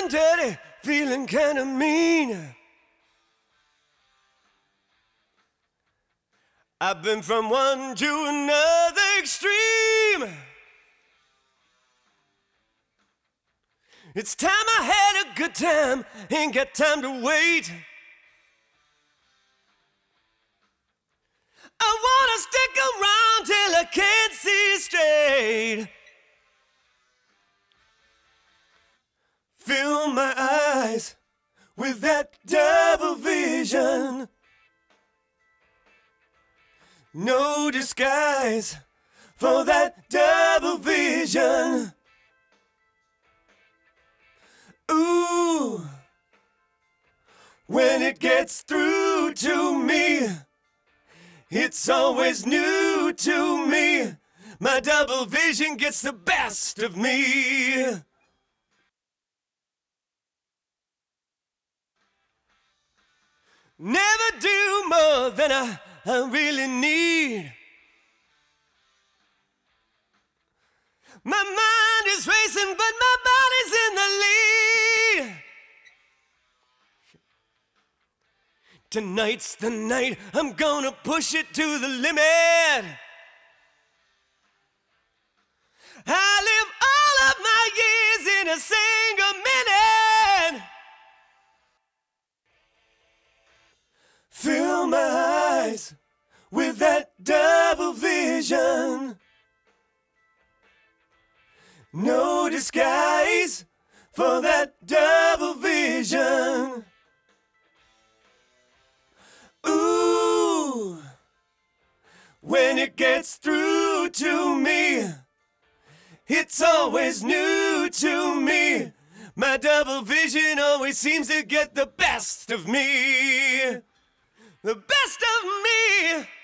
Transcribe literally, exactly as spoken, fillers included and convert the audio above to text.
feeling dirty, feeling kinda mean. I've been from one to another extreme. It's time I had a good time, ain't got time to wait. I wanna stick around till I can't see straight. Fill my eyes with that double vision. No disguise for that double vision. Ooh, when it gets through to me, it's always new to me. My double vision gets the best of me. Never do more than I, I really need. My mind is racing, but my body's in the lead. Tonight's the night, I'm gonna push it to the limit. I live all of my years in a single minute. Fill my eyes with that double vision. No disguise for that double vision. Ooh, when it gets through to me, it's always new to me. My double vision always seems to get the best of me. The best of me.